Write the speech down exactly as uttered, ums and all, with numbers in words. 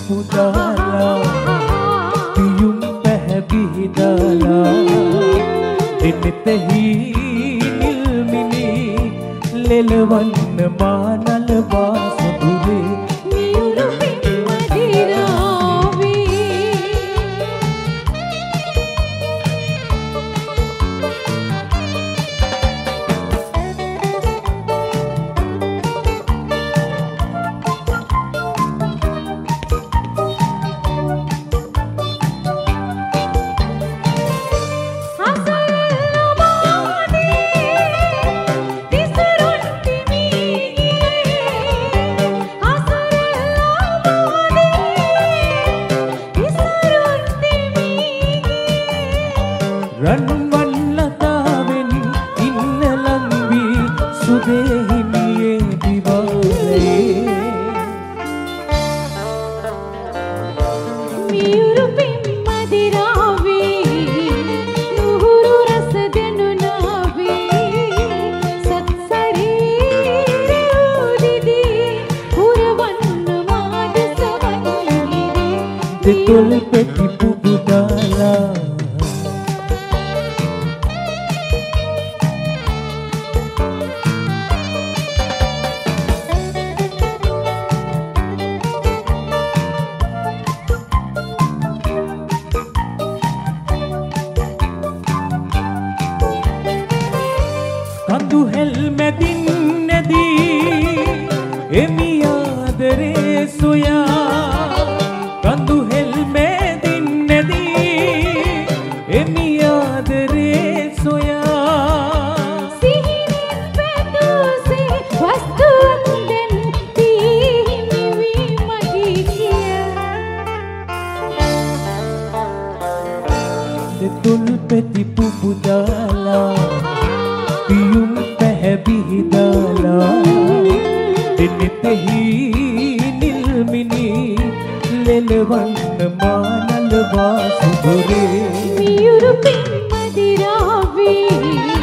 පුදාලා පියුම් පැහැබිහිදාලා දෙනෙතෙහි නිල්මිනි ලෙලවන්න මානල වාසුදුවේ මියුරු පින්මදිරාවේ රන්වන්ලතාවෙන් ඉන්න ලංවී සුදේහිමියේ දිවාලයේ මියුරු පින්මදිරාවේ නුහුරු රස දෙනුනාවේ සත් ශරීරය උදිදී පුරවන්න මාද සවන්ගිරේ දෙතොල් පෙති පුබුදාලා කඳු හෙල්මැදින් නැදී එමි ආදරේ සොයා කඳු හෙල්මැදින් නැදී එමි ආදරේ සොයා සිහිනෙන් පැතුසේ වස්තුන්ගෙන් තීහිමි වී මගේ කියා දෙතුල් පෙති පුබුදාලා පියුම් පැහැබිහිදාලා දෙනෙතෙහි නිල්මිනි ලෙලවන්න මානල වාසුදුවේ මියුරු පින්මදිරාවේ